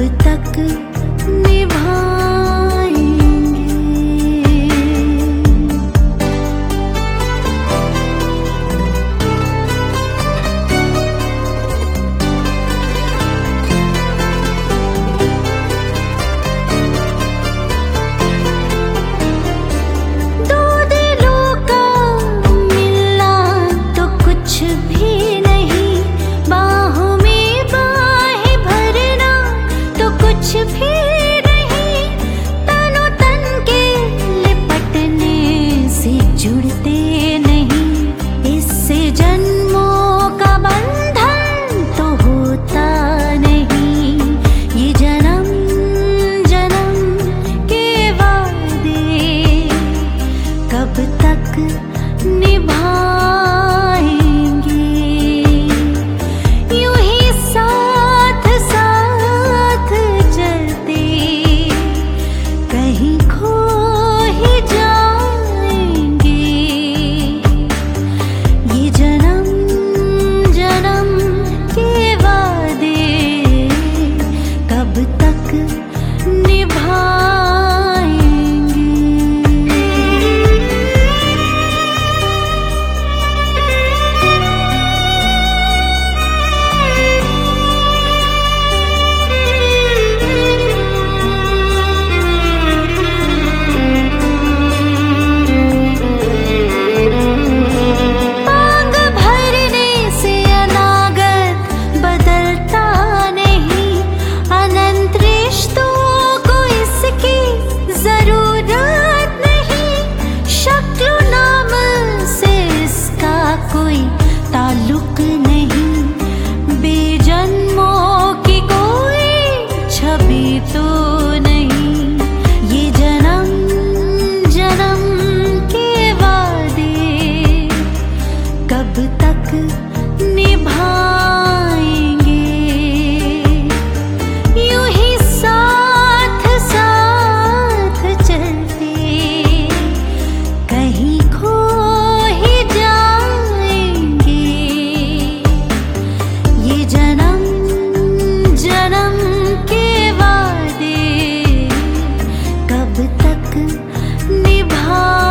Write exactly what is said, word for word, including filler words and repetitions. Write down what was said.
तक निभाएंगे। दो दिलों का मिलना तो कुछ भी नहीं, बाहों में बाहें भरना तो कुछ भी नहीं, तनो तन के लिपटने से जुड़ते नहीं, इससे जन्मों का बंधन तो होता नहीं। ये जन्म जन्म के वादे कब तक निभाएंगे, यूं ही साथ साथ चलते कहीं खो ही जाएंगे। ये जन्म जन्म के वादे कब तक निभाएंगे। मांग भरने से अनागत बदलता नहीं, अनंत रिश्तों को इसकी जरूरत नहीं, शक्ल नाम से इसका कोई ताल्लुक नहीं, बेजन्मों की कोई छवि तो नहीं। ये जन्म जन्म के वादे कब तक निभाएंगे, यूं ही साथ साथ चलते कहीं खो ही जाएंगे। ये जन्म जन्म के वादे कब तक निभा